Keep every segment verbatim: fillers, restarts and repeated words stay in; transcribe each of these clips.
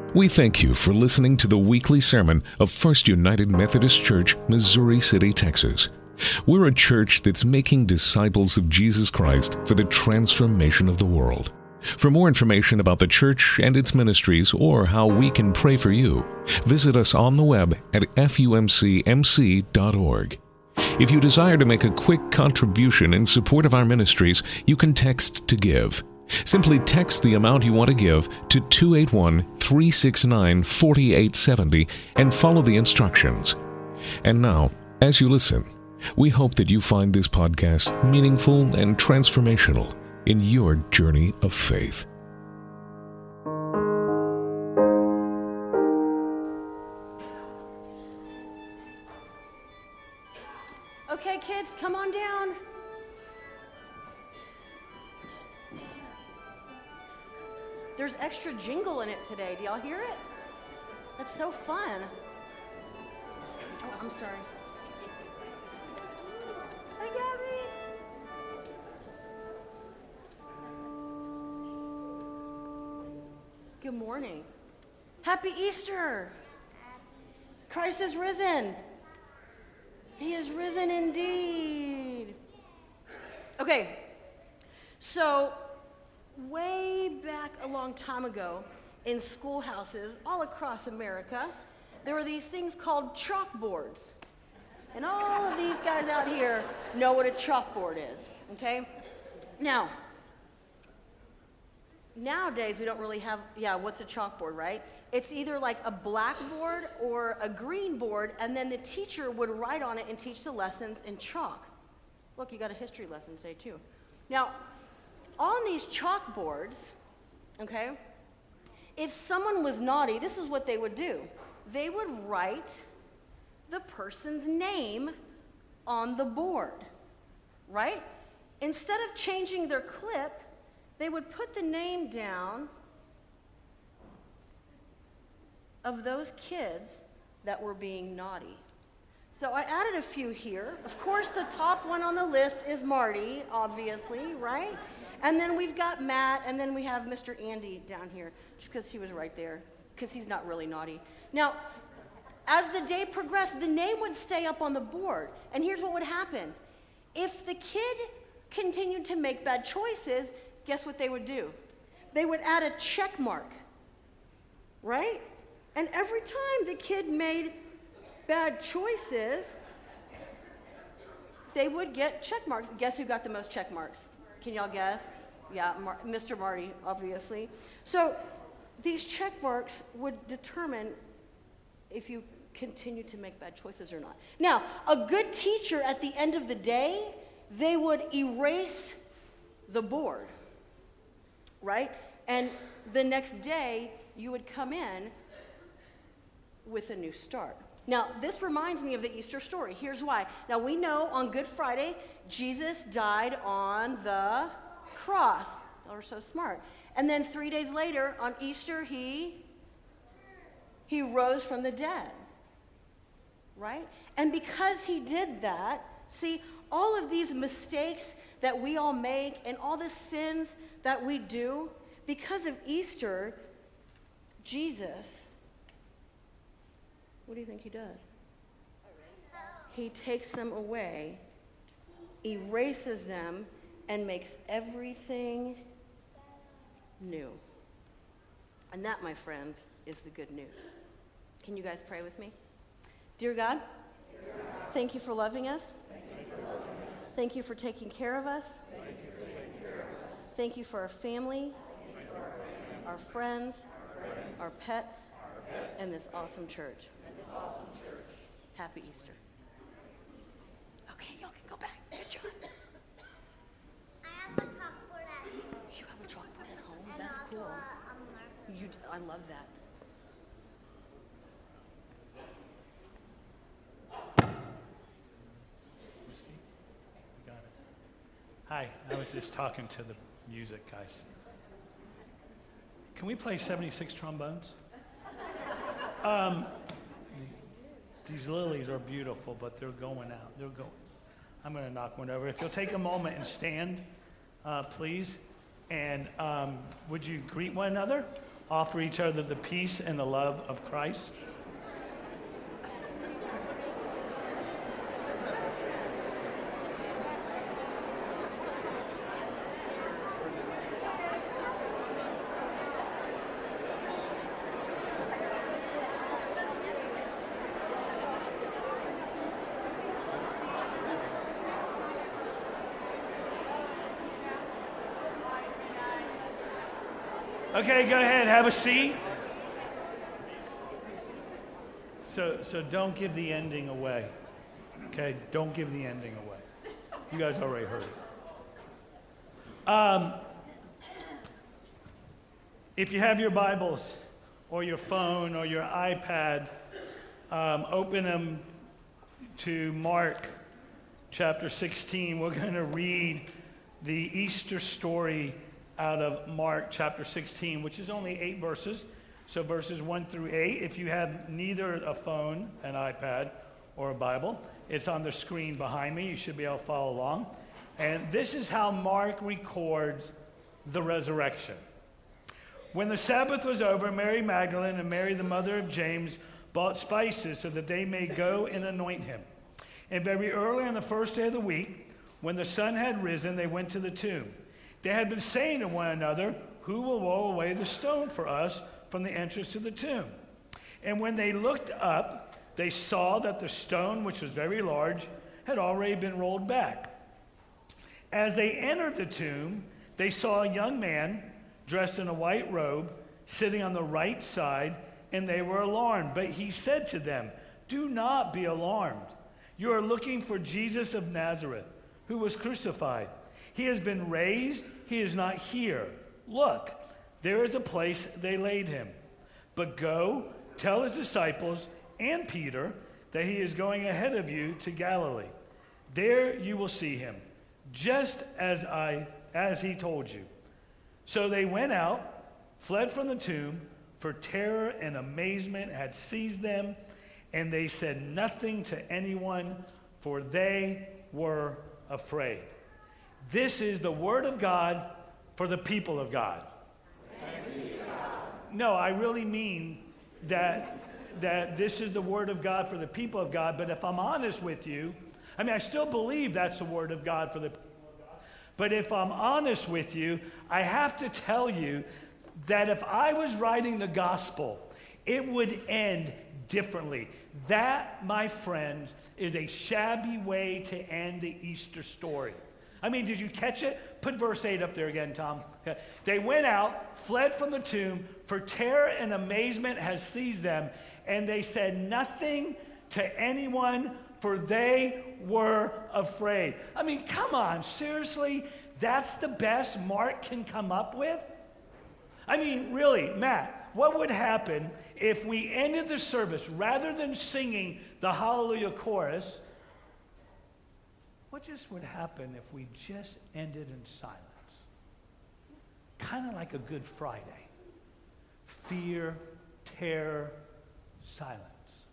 We thank you for listening to the weekly sermon of First United Methodist Church, Missouri City, Texas. We're a church that's making disciples of Jesus Christ for the transformation of the world. For more information about the church and its ministries or how we can pray for you, visit us on the web at f u m c m c dot org. If you desire to make a quick contribution in support of our ministries, you can text to give. Simply text the amount you want to give to two eight one, three six nine, four eight seven zero and follow the instructions. And now, as you listen, we hope that you find this podcast meaningful and transformational in your journey of faith. Okay, kids, come on down. There's extra jingle in it today. Do y'all hear it? That's so fun. Oh, I'm sorry. Hi, Gabby. Good morning. Happy Easter. Christ is risen. He is risen indeed. Okay, so way back a long time ago in schoolhouses all across America, there were these things called chalkboards. And all of these guys out here know what a chalkboard is, okay? Now, nowadays we don't really have, yeah, what's a chalkboard, right? It's either like a blackboard or a green board, and then the teacher would write on it and teach the lessons in chalk. Look, you got a history lesson today too. Now, on these chalkboards, okay, if someone was naughty, this is what they would do. They would write the person's name on the board, right? Instead of changing their clip, they would put the name down of those kids that were being naughty. So I added a few here. Of course, the top one on the list is Marty, obviously, right? And then we've got Matt, and then we have Mister Andy down here, just because he was right there, because he's not really naughty. Now, as the day progressed, the name would stay up on the board. And here's what would happen. If the kid continued to make bad choices, guess what they would do? They would add a check mark, right? And every time the kid made bad choices, they would get check marks. Guess who got the most check marks? Can y'all guess? Yeah, Mar- Mister Marty, obviously. So these check marks would determine if you continue to make bad choices or not. Now, a good teacher at the end of the day, they would erase the board, right? And the next day, you would come in with a new start. Now, this reminds me of the Easter story. Here's why. Now, we know on Good Friday, Jesus died on the cross. Y'all are so smart. And then three days later, on Easter, he, he rose from the dead, right? And because he did that, see, all of these mistakes that we all make and all the sins that we do, because of Easter, Jesus, what do you think he does? He takes them away, erases them, and makes everything new. And that, my friends, is the good news. Can you guys pray with me? Dear God, Dear God, thank you for loving us. Thank you for, loving us. Thank you for taking care of us. Thank you for, taking care of us. Thank you for our family, for our, family our, friends, our friends, our pets, our pets, and this awesome church. This awesome church. Happy Easter. Okay, y'all can go back. Good job. I have a chalkboard at home. You have a chalkboard at home? And That's also cool. A, a marker. You, I love that. Whiskey? Got it. Hi, I was just talking to the music guys. Can we play seventy-six trombones? Um, these lilies are beautiful, but they're going out. They're going. I'm going to knock one over. If you'll take a moment and stand, uh, please. And um, would you greet one another? offer each other the peace and the love of Christ. Okay, go ahead, have a seat. So, so don't give the ending away. Okay, don't give the ending away. You guys already heard it. Um, if you have your Bibles or your phone or your iPad, um, open them to Mark chapter sixteen. We're going to read the Easter story out of Mark chapter sixteen, which is only eight verses. So verses one through eight. If you have neither a phone, an iPad, or a Bible, it's on the screen behind me. You should be able to follow along. And this is how Mark records the resurrection. When the Sabbath was over, Mary Magdalene and Mary, the mother of James, bought spices so that they may go and anoint him. And very early on the first day of the week, when the sun had risen, they went to the tomb. They had been saying to one another, "Who will roll away the stone for us from the entrance to the tomb?" And when they looked up, they saw that the stone, which was very large, had already been rolled back. As they entered the tomb, they saw a young man dressed in a white robe sitting on the right side, and they were alarmed. But he said to them, "Do not be alarmed. You are looking for Jesus of Nazareth, who was crucified. He has been raised. He is not here. Look, there is a place they laid him. But go, tell his disciples and Peter that he is going ahead of you to Galilee. There you will see him, just as I as he told you." So they went out, fled from the tomb, for terror and amazement had seized them, and they said nothing to anyone, for they were afraid. This is the word of God for the people of God. No, I really mean that, that this is the word of God for the people of God, but if I'm honest with you, I mean, I still believe that's the word of God for the people of God, but if I'm honest with you, I have to tell you that if I was writing the gospel, it would end differently. That, my friends, is a shabby way to end the Easter story. I mean, did you catch it? Put verse eight up there again, Tom. Okay. They went out, fled from the tomb, for terror and amazement has seized them, and they said nothing to anyone, for they were afraid. I mean, come on, seriously? That's the best Mark can come up with? I mean, really, Matt, what would happen if we ended the service, rather than singing the Hallelujah chorus, what just would happen if we just ended in silence? Kind of like a Good Friday. Fear, terror, silence.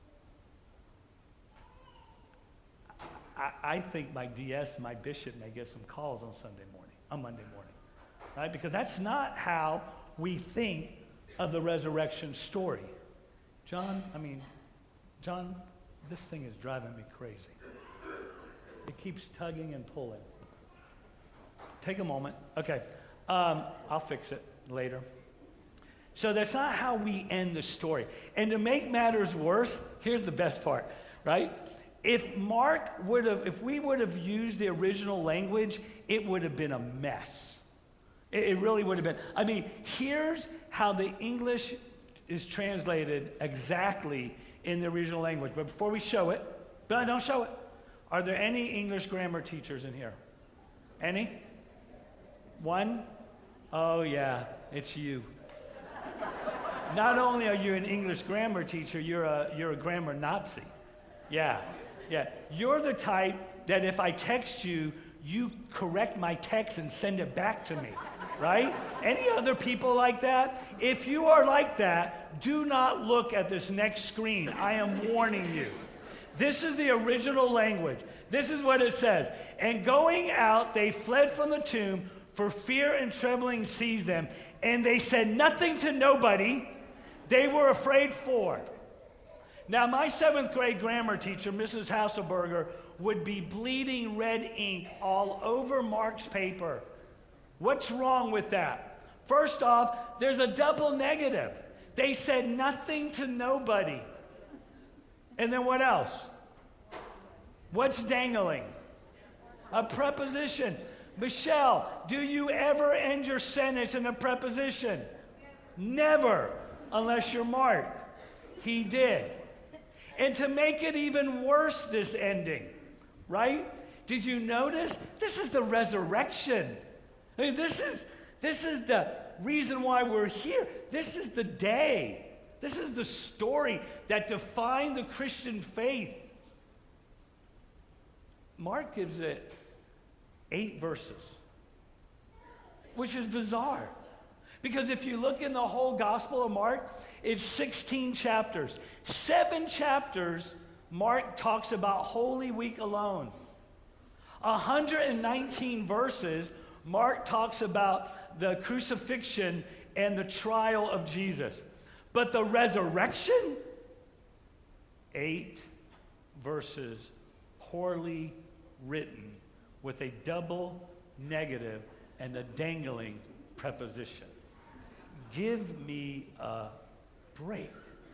I, I think my D S, my bishop, may get some calls on Sunday morning, on Monday morning, right? Because that's not how we think of the resurrection story. John, I mean, John, this thing is driving me crazy. It keeps tugging and pulling. Take a moment. Okay, um, I'll fix it later. So that's not how we end the story. And to make matters worse, here's the best part, right? If Mark would have, if we would have used the original language, it would have been a mess. It, it really would have been. I mean, here's how the English is translated exactly in the original language. But before we show it, but I don't show it. Are there any English grammar teachers in here? Any? One? Oh yeah, it's you. Not only are you an English grammar teacher, you're a you're a grammar Nazi. Yeah, yeah. You're the type that if I text you, you correct my text and send it back to me, right? Any other people like that? If you are like that, do not look at this next screen. I am warning you. This is the original language. This is what it says. And going out, they fled from the tomb, for fear and trembling seized them, And they said nothing to nobody. They were afraid for. Now, my seventh grade grammar teacher, Missus Hasselberger, would be bleeding red ink all over Mark's paper. What's wrong with that? First off, there's a double negative. They said nothing to nobody. And then what else? What's dangling? A preposition. Michelle, do you ever end your sentence in a preposition? Never, unless you're Mark. He did. And to make it even worse, this ending, right? Did you notice? This is the resurrection. I mean, this is, this is the reason why we're here. This is the day. This is the story that defined the Christian faith. Mark gives it eight verses, which is bizarre. Because if you look in the whole Gospel of Mark, it's sixteen chapters. Seven chapters, Mark talks about Holy Week alone. one hundred nineteen verses, Mark talks about the crucifixion and the trial of Jesus. But the resurrection, eight verses, poorly written, with a double negative and a dangling preposition. Give me a break.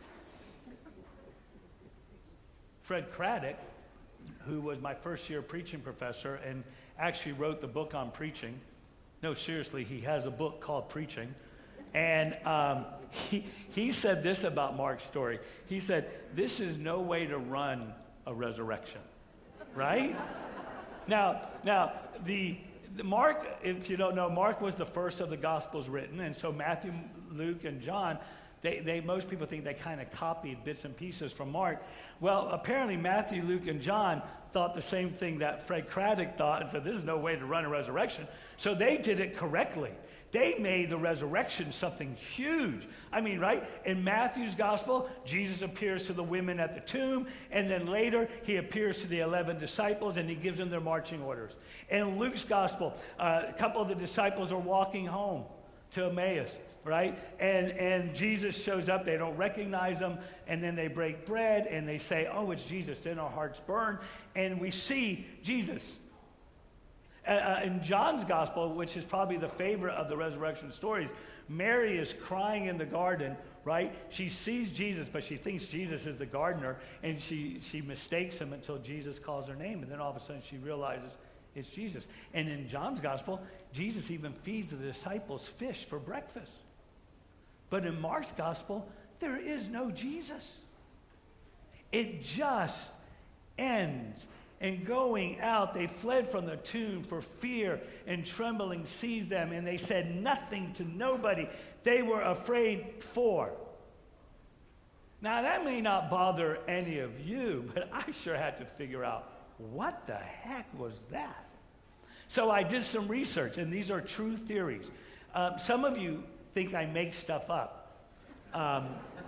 Fred Craddock, who was my first year preaching professor and actually wrote the book on preaching. No, seriously, he has a book called Preaching. And um, he, he said this about Mark's story. He said, this is no way to run a resurrection, right? now, now the, the Mark, if you don't know, Mark was the first of the Gospels written. And so Matthew, Luke, and John, They, they, most people think they kind of copied bits and pieces from Mark. Well, apparently Matthew, Luke, and John thought the same thing that Fred Craddock thought and said, this is no way to run a resurrection. So they did it correctly. They made the resurrection something huge. I mean, right? In Matthew's gospel, Jesus appears to the women at the tomb, and then later he appears to the eleven disciples, and he gives them their marching orders. In Luke's gospel, uh, a couple of the disciples are walking home to Emmaus. Right? And and Jesus shows up. They don't recognize him. And then they break bread and they say, oh, it's Jesus. Then our hearts burn. And we see Jesus. Uh, uh, in John's gospel, which is probably the favorite of the resurrection stories, Mary is crying in the garden, right? She sees Jesus, but she thinks Jesus is the gardener. And she, she mistakes him until Jesus calls her name. And then all of a sudden she realizes it's Jesus. And in John's gospel, Jesus even feeds the disciples fish for breakfast. But in Mark's gospel, there is no Jesus. It just ends. And going out, they fled from the tomb, for fear and trembling seized them, and they said nothing to nobody. They were afraid for. Now, that may not bother any of you, but I sure had to figure out, what the heck was that? So I did some research, and these are true theories. Um, some of you think I make stuff up. Um,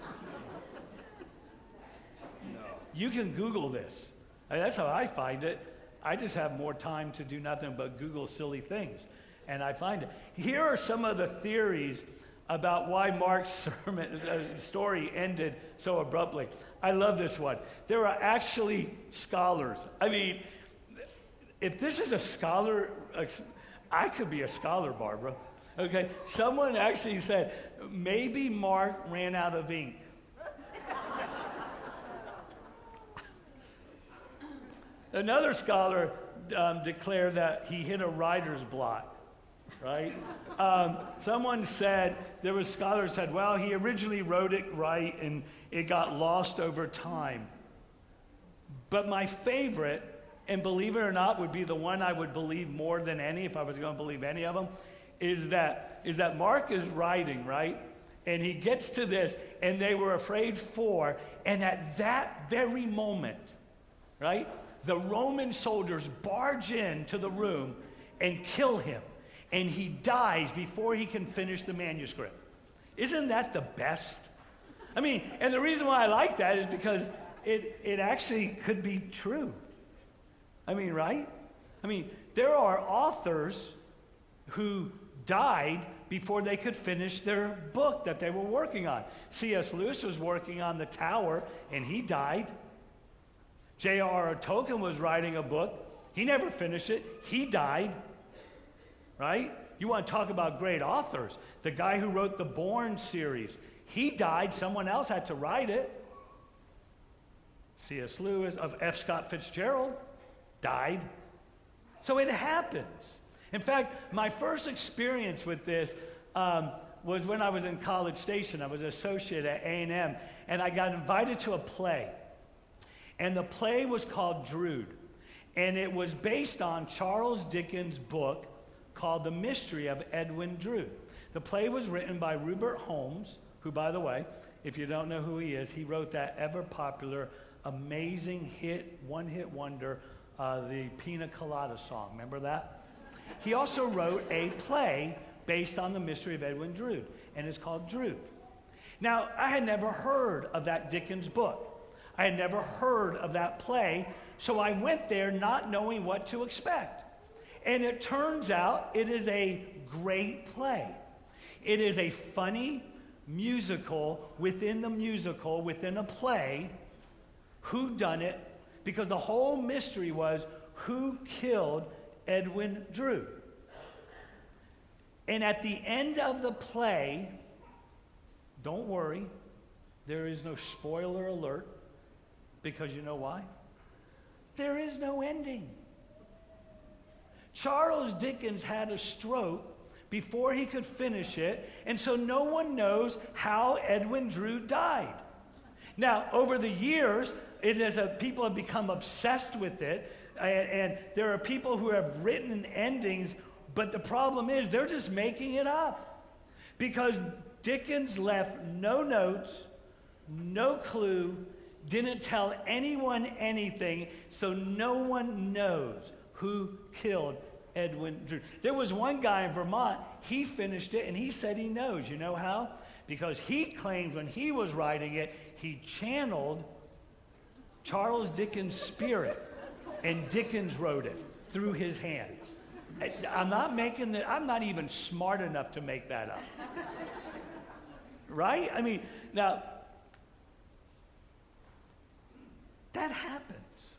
no. You can Google this. I mean, that's how I find it. I just have more time to do nothing but Google silly things, and I find it. Here are some of the theories about why Mark's sermon, uh, story ended so abruptly. I love this one. There are actually scholars. I mean, if this is a scholar, uh, I could be a scholar, Barbara. Okay, someone actually said, maybe Mark ran out of ink. Another scholar um, declared that he hit a writer's block, right? Um, someone said, there was scholars said, well, he originally wrote it right and it got lost over time. But my favorite, and believe it or not, would be the one I would believe more than any, if I was going to believe any of them, is that is that Mark is writing, right? And he gets to this, and they were afraid for, and at that very moment, right, the Roman soldiers barge into the room and kill him, and he dies before he can finish the manuscript. Isn't that the best? I mean, and the reason why I like that is because it, it actually could be true. I mean, right? I mean, there are authors who died before they could finish their book that they were working on. C S Lewis was working on The Tower, and he died. J R R Tolkien was writing a book. He never finished it. He died. Right? You want to talk about great authors. The guy who wrote the Bourne series, he died. Someone else had to write it. C S Lewis, of F. Scott Fitzgerald, died. So it happens. In fact, my first experience with this um, was when I was in College Station. I was an associate at A and M, and I got invited to a play. And the play was called Drood. And it was based on Charles Dickens' book called The Mystery of Edwin Drood. The play was written by Rupert Holmes, who, by the way, if you don't know who he is, he wrote that ever-popular, amazing hit, one-hit wonder, uh, the Pina Colada song. Remember that? He also wrote a play based on The Mystery of Edwin Drood, and it's called Drood. Now, I had never heard of that Dickens book. I had never heard of that play, so I went there not knowing what to expect. And it turns out it is a great play. It is a funny musical within the musical, within a play, whodunit, because the whole mystery was who killed Edwin Drood. And at the end of the play, don't worry, there is no spoiler alert, because you know why? There is no ending. Charles Dickens had a stroke before he could finish it, and so no one knows how Edwin Drood died. Now, over the years, it is a, people have become obsessed with it, and, and there are people who have written endings, but the problem is they're just making it up. Because Dickens left no notes, no clue, didn't tell anyone anything, so no one knows who killed Edwin Drood. There was one guy in Vermont, he finished it, and he said he knows. You know how? Because he claimed when he was writing it, he channeled Charles Dickens' spirit, and Dickens wrote it through his hand. I'm not making that, I'm not even smart enough to make that up. Right? I mean, now, that happens.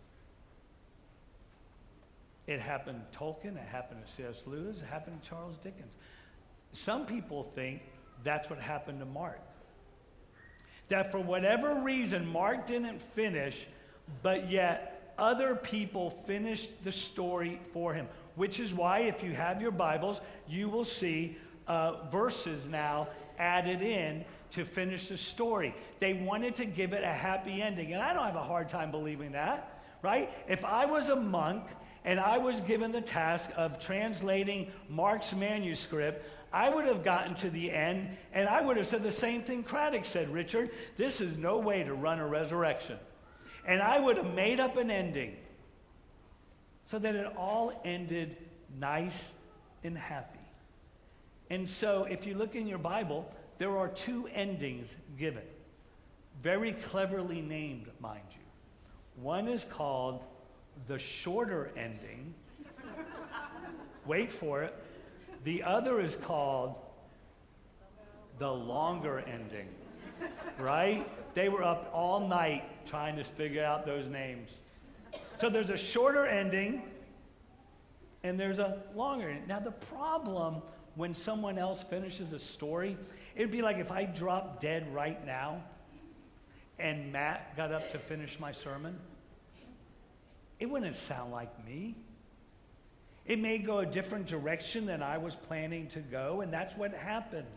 It happened to Tolkien, it happened to C S Lewis, it happened to Charles Dickens. Some people think that's what happened to Mark. That for whatever reason, Mark didn't finish, but yet other people finished the story for him. Which is why, if you have your Bibles, you will see uh, verses now added in to finish the story. They wanted to give it a happy ending, and I don't have a hard time believing that, right? If I was a monk and I was given the task of translating Mark's manuscript, I would have gotten to the end, and I would have said the same thing Craddock said, Richard, this is no way to run a resurrection. And I would have made up an ending so that it all ended nice and happy. And so if you look in your Bible, there are two endings given, very cleverly named, mind you. One is called the shorter ending. Wait for it. The other is called the longer ending, right? They were up all night trying to figure out those names. So there's a shorter ending and there's a longer ending. Now the problem when someone else finishes a story, it'd be like if I dropped dead right now and Matt got up to finish my sermon. It wouldn't sound like me. It may go a different direction than I was planning to go, and that's what happens.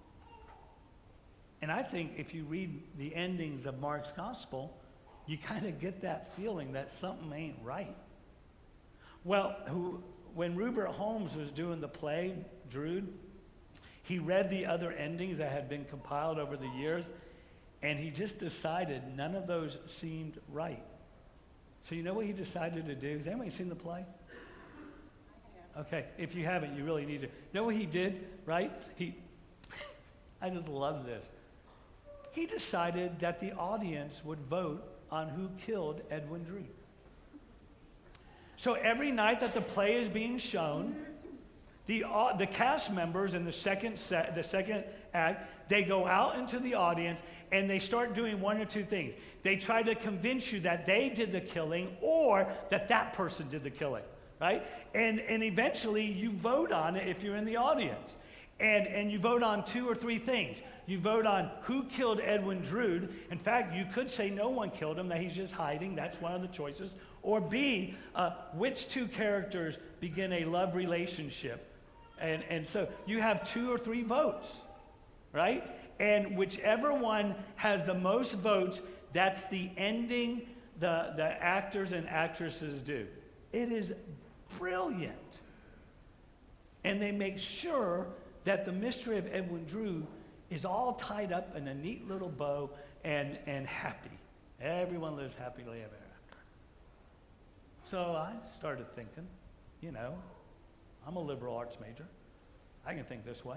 And I think if you read the endings of Mark's gospel, you kind of get that feeling that something ain't right. Well, who, when Rupert Holmes was doing the play, Drood, he read the other endings that had been compiled over the years, and he just decided none of those seemed right. So you know what he decided to do? Has anybody seen the play? Okay, if you haven't, you really need to. You know what he did, right? He, I just love this. He decided that the audience would vote on who killed Edwin Drood. So every night that the play is being shown, The, uh, the cast members in the second set, the second act, they go out into the audience and they start doing one or two things. They try to convince you that they did the killing or that that person did the killing, right? And, and eventually you vote on it if you're in the audience. And, and you vote on two or three things. You vote on who killed Edwin Drood. In fact, you could say no one killed him, that he's just hiding. That's one of the choices. Or B, uh, which two characters begin a love relationship. And, and so you have two or three votes, right? And whichever one has the most votes, that's the ending the, the actors and actresses do. It is brilliant. And they make sure that the mystery of Edwin Drood is all tied up in a neat little bow and, and happy. Everyone lives happily ever after. So I started thinking, you know, I'm a liberal arts major. I can think this way.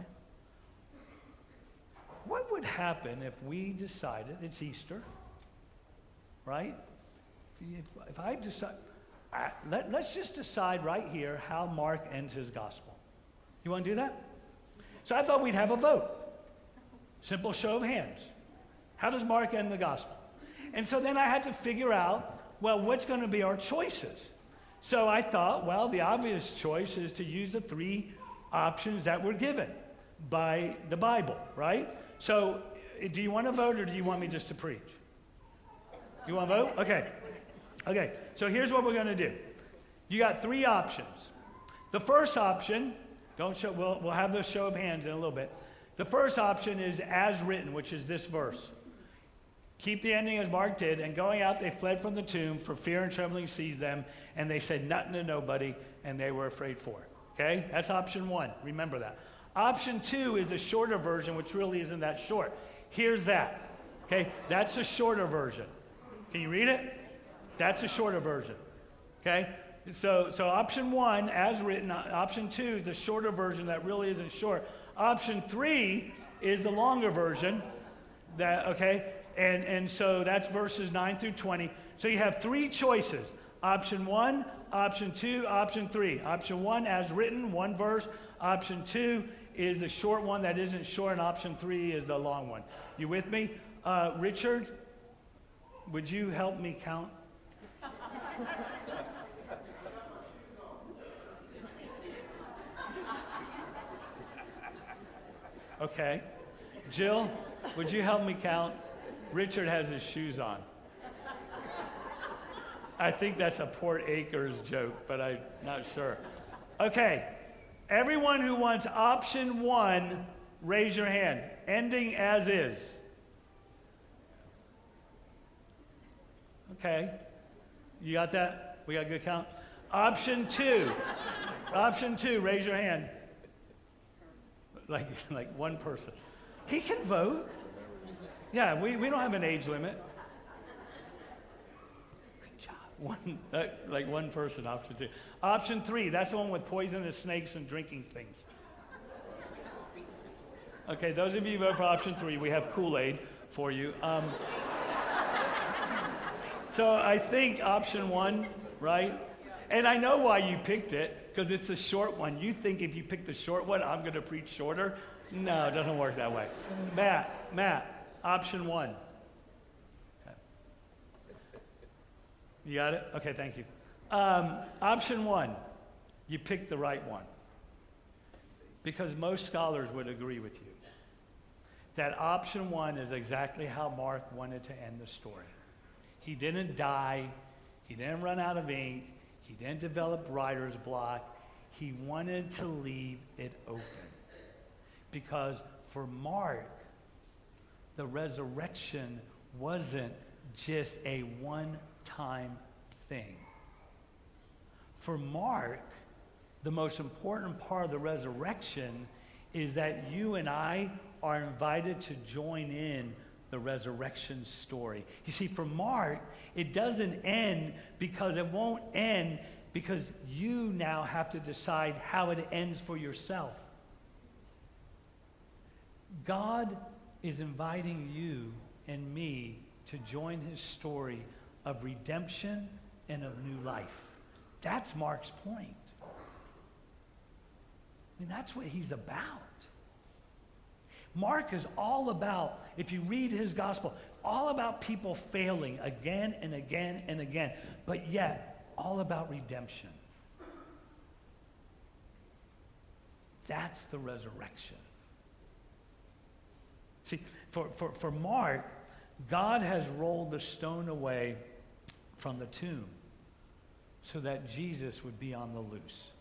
What would happen if we decided, it's Easter, right? If, if I decide, I, let, let's just decide right here how Mark ends his gospel. You want to do that? So I thought we'd have a vote. Simple show of hands. How does Mark end the gospel? And so then I had to figure out, well, what's going to be our choices? So I thought, well, the obvious choice is to use the three options that were given by the Bible, right? So do you want to vote or do you want me just to preach? You want to vote? Okay. Okay, so here's what we're going to do. You got three options. The first option, don't show, we'll, we'll have the show of hands in a little bit. The first option is as written, which is this verse. Keep the ending as Mark did, and going out they fled from the tomb, for fear and trembling seized them, and they said nothing to nobody, and they were afraid for it. Okay? That's option one. Remember that. Option two is the shorter version, which really isn't that short. Here's that. Okay? That's the shorter version. Can you read it? That's a shorter version. Okay? So, so option one, as written. Option two is the shorter version that really isn't short. Option three is the longer version. That okay? And, and so that's verses nine through twenty. So you have three choices. Option one, option two, option three. Option one, as written, one verse. Option two is the short one that isn't short, and option three is the long one. You with me? Uh, Richard, would you help me count? Okay. Jill, would you help me count? Richard has his shoes on. I think that's a Port Acres joke, but I'm not sure. Okay. Everyone who wants option one, raise your hand. Ending as is. Okay. You got that? We got a good count? Option two. Option two, raise your hand. Like, like one person. He can vote. Yeah, we, we don't have an age limit. Good job. One, uh, like one person, option two. Option three, that's the one with poisonous snakes and drinking things. Okay, those of you who vote for option three, we have Kool-Aid for you. Um, so I think option one, right? And I know why you picked it, because it's a short one. You think if you pick the short one, I'm going to preach shorter? No, it doesn't work that way. Matt, Matt, option one. Okay. You got it? Okay, thank you. Um, option one, you picked the right one. Because most scholars would agree with you that option one is exactly how Mark wanted to end the story. He didn't die. He didn't run out of ink. He didn't develop writer's block. He wanted to leave it open. Because for Mark, the resurrection wasn't just a one-time thing. For Mark, the most important part of the resurrection is that you and I are invited to join in the resurrection story. You see, for Mark, it doesn't end because it won't end because you now have to decide how it ends for yourself. God is inviting you and me to join his story of redemption and of new life. That's Mark's point. mean, that's what he's about. Mark is all about, if you read his gospel, all about people failing again and again and again, but yet all about redemption. That's the resurrection. See, for, for, for Mark, God has rolled the stone away from the tomb so that Jesus would be on the loose.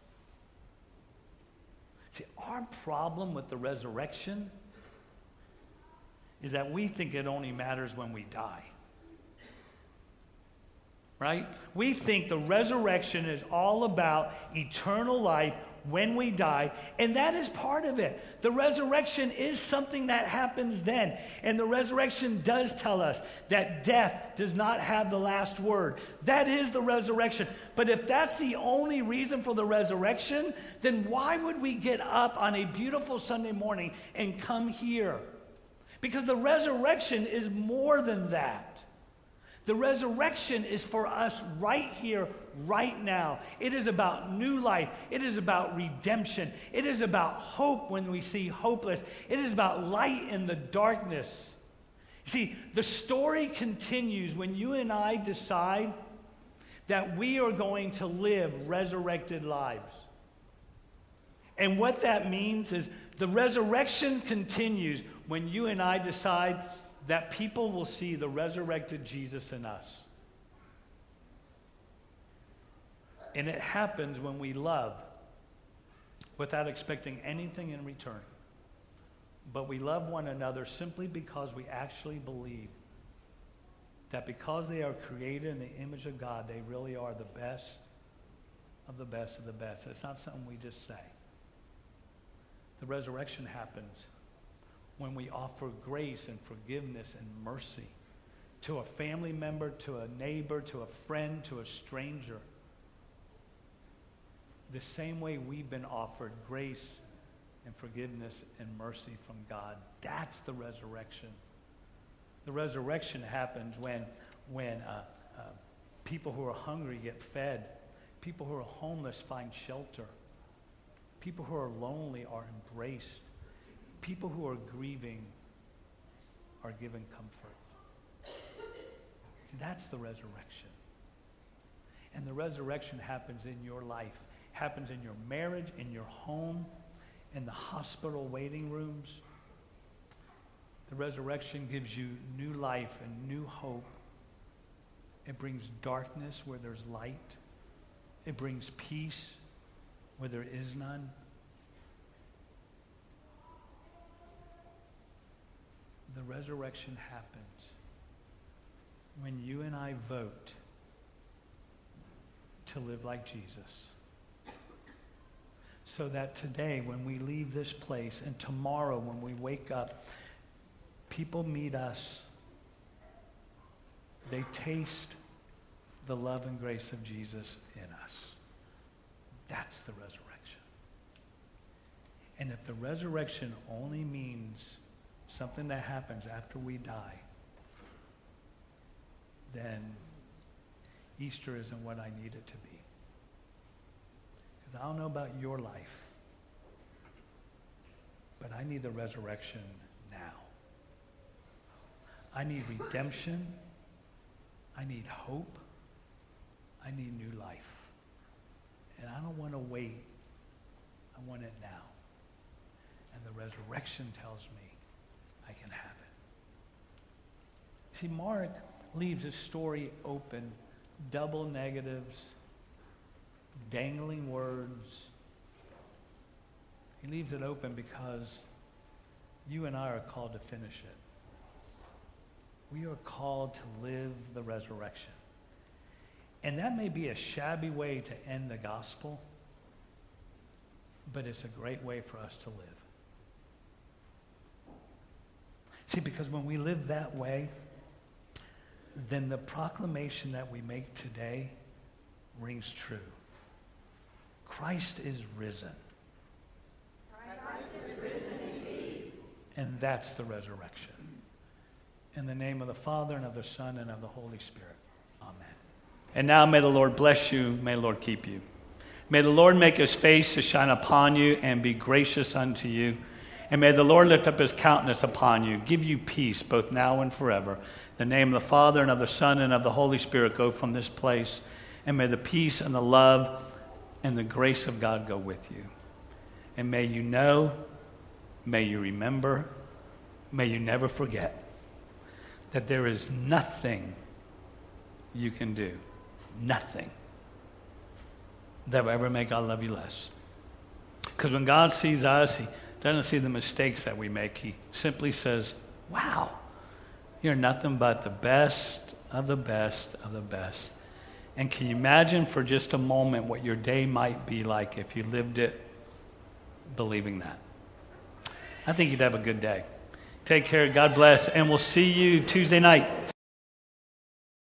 See, our problem with the resurrection is that we think it only matters when we die. Right? We think the resurrection is all about eternal life when we die, and that is part of it. The resurrection is something that happens then, and the resurrection does tell us that death does not have the last word. That is the resurrection. But if that's the only reason for the resurrection, then why would we get up on a beautiful Sunday morning and come here? Because the resurrection is more than that. The resurrection is for us right here, right now. It is about new life. It is about redemption. It is about hope when we see hopeless. It is about light in the darkness. See, the story continues when you and I decide that we are going to live resurrected lives. And what that means is the resurrection continues when you and I decide that people will see the resurrected Jesus in us. And it happens when we love without expecting anything in return. But we love one another simply because we actually believe that because they are created in the image of God, they really are the best of the best of the best. It's not something we just say. The resurrection happens when we offer grace and forgiveness and mercy to a family member, to a neighbor, to a friend, to a stranger. The same way we've been offered grace and forgiveness and mercy from God. That's the resurrection. The resurrection happens when, when uh, uh, people who are hungry get fed. People who are homeless find shelter. People who are lonely are embraced. People who are grieving are given comfort. See, that's the resurrection. And the resurrection happens in your life, happens in your marriage, in your home, in the hospital waiting rooms. The resurrection gives you new life and new hope. It brings darkness where there's light. It brings peace where there is none. The resurrection happens when you and I vote to live like Jesus. So that today, when we leave this place, and tomorrow when we wake up, people meet us. They taste the love and grace of Jesus in us. That's the resurrection. And if the resurrection only means something that happens after we die, then Easter isn't what I need it to be. Because I don't know about your life, but I need the resurrection now. I need redemption. I need hope. I need new life. And I don't want to wait. I want it now. And the resurrection tells me I can have it. See, Mark leaves his story open, double negatives, dangling words. He leaves it open because you and I are called to finish it. We are called to live the resurrection. And that may be a shabby way to end the gospel, but it's a great way for us to live. See, because when we live that way, then the proclamation that we make today rings true. Christ is risen. Christ is risen indeed. And that's the resurrection. In the name of the Father, and of the Son, and of the Holy Spirit. Amen. And now may the Lord bless you, may the Lord keep you. May the Lord make his face to shine upon you and be gracious unto you. And may the Lord lift up his countenance upon you, give you peace both now and forever. In the name of the Father, and of the Son, and of the Holy Spirit go from this place. And may the peace and the love and the grace of God go with you. And may you know, may you remember, may you never forget that there is nothing you can do, nothing, that will ever make God love you less. Because when God sees us, he doesn't see the mistakes that we make. He simply says, wow, you're nothing but the best of the best of the best. And can you imagine for just a moment what your day might be like if you lived it believing that? I think you'd have a good day. Take care. God bless. And we'll see you Tuesday night.